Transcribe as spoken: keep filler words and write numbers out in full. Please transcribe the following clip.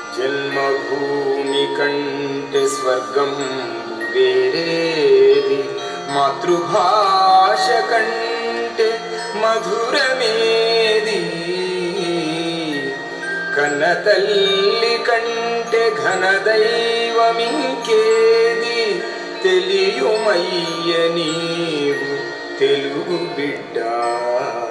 జన్మభూమి కంటే స్వర్గం వేరేది, మాతృభాష కంటే మధురమేది, కన్న తల్లి కంటే ఘన దైవమింకేది, తెలియుమయ్య నీవు తెలుగు బిడ్డ.